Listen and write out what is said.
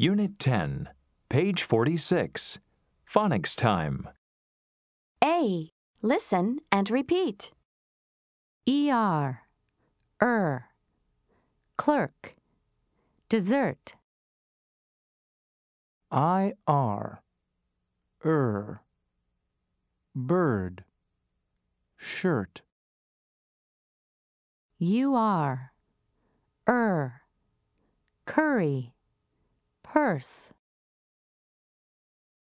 Unit 10, page 46. Phonics time. A. Listen and repeat. ER, clerk, dessert. IR, bird, shirt. UR, curry, purse.